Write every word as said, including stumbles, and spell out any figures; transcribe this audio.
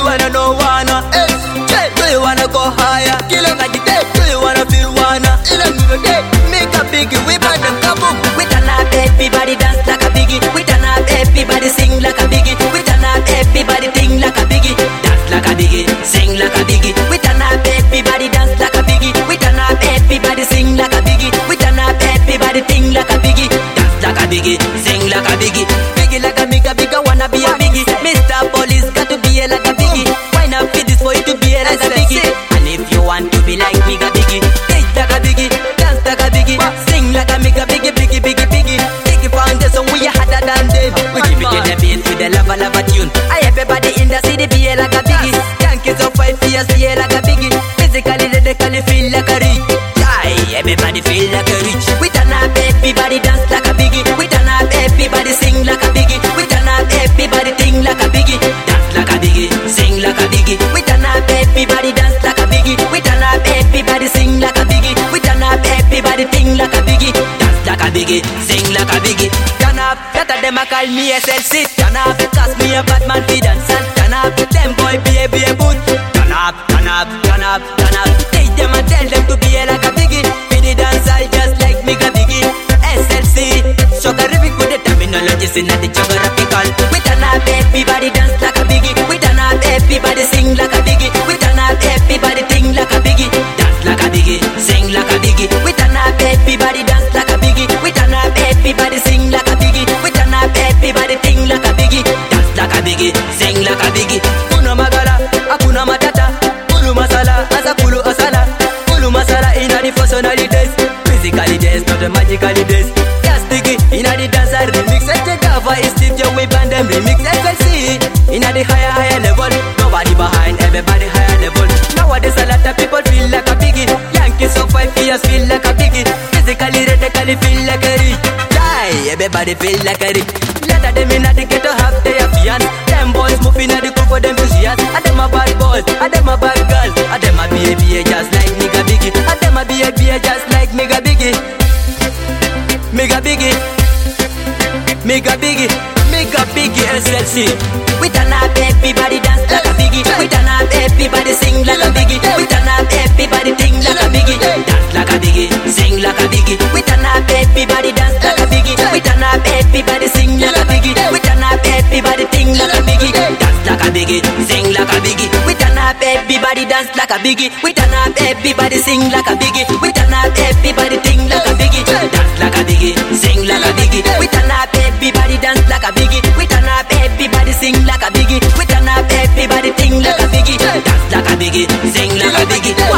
wanna know wanna? Hey, hey, do you wanna go higher? Kill him like the day. Do you wanna feel wanna? In a new day, make a biggie, we burn them kaboom. We turn up, everybody dance like a biggie. We turn up, everybody sing like a biggie. We turn up, everybody ting like a biggie. Dance like a biggie, sing like a biggie. We turn up, everybody dance like a biggie. We turn up, everybody sing like a biggie. We turn up, everybody ting like a biggie. Dance like a biggie, sing like a biggie. Biggie like a bigga, bigga wanna be a biggie. Mister Police got to be a like a biggie. Why not fit this for you to be a like a biggie? And if you want to be like bigga biggie, dance like a biggie, dance like a biggie, sing like a bigga biggie, biggie, biggie, biggie. Biggie foundation, we are harder than them. We keep it in the beat with the lava lava tune. I everybody in the city be a like a biggie. Yankees of five years be a like a biggie. Physically, lyrically feel like a rich. Aye, everybody feel like a rich. We turn up, everybody dance like a biggie. We turn up, everybody sing like a biggie. We turn up, everybody ting like a biggie. Dance like a biggie, sing like a biggie. We turn up, everybody dance like a biggie. We turn up, everybody sing like a biggie. We turn up, everybody ting like a biggie. Dance like a biggie, sing like a biggie. Turn up, better them a call me S L C. Turn up, cause me a bad man fi dance and turn up, them boy be a be a boot. Turn up, turn up, turn up, turn up. Teach them and tell them to be a like a biggie. Fi the dance I just like me a biggie. S L C, sugarific with the terminologies in the geographical. We turn up, everybody dance like a biggie. We turn up, everybody sing like a biggie. We turn up, everybody ting like a biggie. Dance like a biggie, sing like a biggie. We turn up, everybody dance like a biggie. We turn up, everybody sing like a biggie. We turn up, everybody ting like a biggie. Dance like a biggie, sing like a biggie. Kuna magala, akuna matata. Kulu masala, asa kulu osala. Kulu masala in the personality days. Physically days, not the magically days. Just sticky in the dancer remix. I take over is Steve Joe, we band them remix. S L C in the higher, higher level. Nobody behind, everybody higher level. Nowadays a lot of people feel like a biggie. Yankees of five years feel like a biggie. Physically, radically feel like a rich. Die, everybody feel like a rich. Let them in the ghetto have their fiance. Them boys moving at the coop for them enthusiasts. And them a bad boys, and them a bad girls. And them a be a be a just like nigga biggie. And them a be a be a just like nigga biggie. Mega biggie, mega biggie, mega biggie S L C. We turn up, everybody dance like a biggie. We turn up, everybody sing like a biggie. We turn up, everybody ting like a biggie. Dance like a biggie, sing like a biggie. We turn up, everybody dance like a biggie. We turn up, everybody sing like a biggie. We turn up, everybody ting like a biggie. Dance like a biggie, sing like a biggie. We turn up, everybody dance like a biggie. We turn up, everybody sing like a biggie. We turn up, everybody ting like a biggie. Dance like a biggie, sing like a biggie. We turn up, everybody dance like a biggie. We turn up, everybody sing like a biggie. We turn up, everybody ting like a biggie. Dance like a biggie, sing like a biggie.